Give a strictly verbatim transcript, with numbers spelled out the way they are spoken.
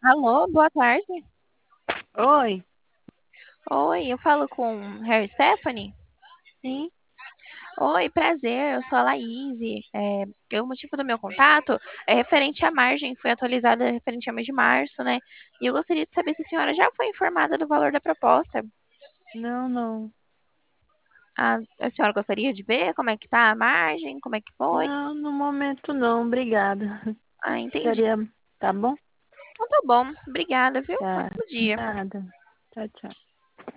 Alô, boa tarde. Oi, Oi, eu falo com Harry Stephanie. sim, Oi, prazer, eu sou a Laís. É, o motivo do meu contato é referente à margem, foi atualizada referente ao mês de março, né? E eu gostaria de saber se a senhora já foi informada do valor da proposta. não, não, A, a senhora gostaria de ver como é que tá a margem, como é que foi? não, no momento não, obrigada. Ah, entendi. Seria, tá bom? Então tá bom, obrigada, viu? Tá, Ótimo dia. nada. Tchau, tchau.